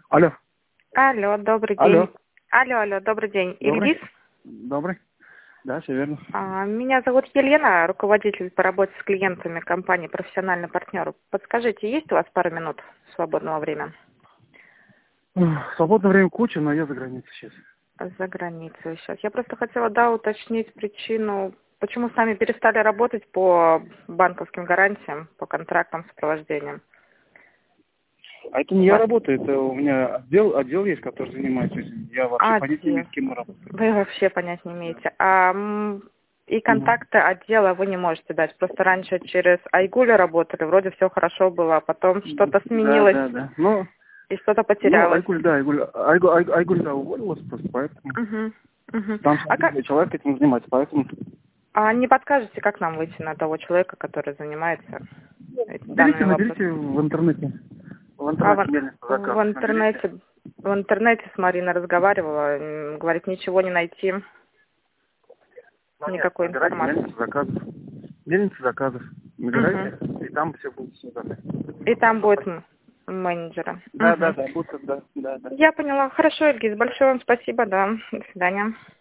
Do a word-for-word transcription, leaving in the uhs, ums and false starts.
Алло. Алло, добрый день. Алло. Алло, алло, добрый день. Добрый. Ильгиз? Добрый. Да, все верно. А, Меня зовут Елена, руководитель по работе с клиентами компании «Профессиональный партнер». Подскажите, есть у вас пару минут свободного времени? Ух, Свободное время куча, но я за границей сейчас. За границей сейчас. Я просто хотела, да, уточнить причину, почему с нами перестали работать по банковским гарантиям, по контрактам сопровождением. А это не я Вас- работаю, это у меня отдел, отдел есть, который занимается этим. Я вообще понятия не Отдел. имею, с кем мы работаем. Вы вообще понять не имеете. А, м, и контакты отдела вы не можете дать. Просто раньше через Айгуль работали, вроде все хорошо было, а потом что-то сменилось Да, да, да. Ну, и что-то ну потерялось. Айгуль, да, Айгуль, Айгуль, Айгуль, Айгуль, да, уволилась просто, поэтому Мгм, мгм. там А, как, другой человек этим занимается, поэтому а не подскажете, как нам выйти на того человека, который занимается этим- наберите, данными наберите вопросами? в интернете. В А в, интернете мельница в заказ. Наберите. интернете в интернете с Мариной разговаривала, м, говорит, ничего не найти, Ну нет, никакой набирайте информации. мельницу заказов. Мельница заказов. Набирайте, Мгм. и там все будет все задать. И там будет м- менеджера. Да, да, Мгм. да, будто, да, да, да. Я поняла. Хорошо, Ильгиз, большое вам спасибо, да. До свидания.